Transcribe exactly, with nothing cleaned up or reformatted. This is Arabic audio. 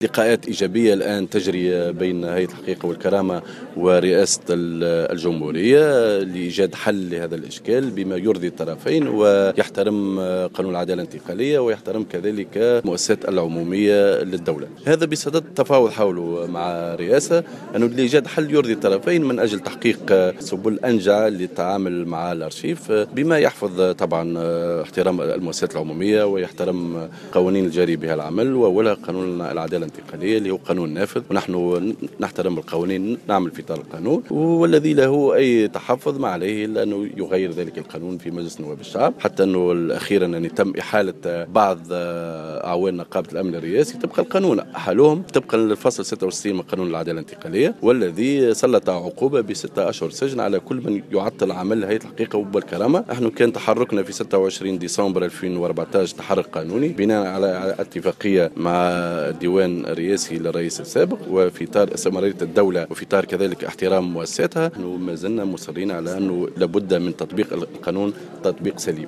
لقاءات إيجابية الآن تجري بين هيئة الحقيقة والكرامة ورئاسة الجمهورية لإيجاد حل لهذا الإشكال بما يرضي الطرفين ويحترم قانون العدالة الانتقالية ويحترم كذلك المؤسسات العمومية للدولة. هذا بصدد التفاوض حوله مع الرئاسة أنه لإيجاد حل يرضي الطرفين من أجل تحقيق سبل أنجع للتعامل مع الأرشيف بما يحفظ طبعا احترام المؤسسات العمومية ويحترم قوانين الجاري بها العمل وأولها قانون العدالة الانتقالية اللي هو قانون نافذ، ونحن نحترم القوانين، نعمل في اطار القانون، والذي له اي تحفظ ما عليه الا انه يغير ذلك القانون في مجلس نواب الشعب، حتى انه اخيرا يعني تم احاله بعض اعوان نقابه الامن الرئاسي طبقا القانون، احالوهم طبقا للفصل ستة وستين من قانون العداله الانتقاليه، والذي سلط عقوبه بستة اشهر سجن على كل من يعطل عمل هيئه الحقيقه والكرامه. نحن كان تحركنا في ستة وعشرين ديسمبر ألفين وأربعة عشر تحرك قانوني بناء على اتفاقيه مع الديوان الرئاسي للرئيس السابق، وفي اطار استمراريه الدوله وفي اطار كذلك احترام مؤسساتها، نحن ما زلنا مصرين على انه لابد من تطبيق القانون تطبيق سليم.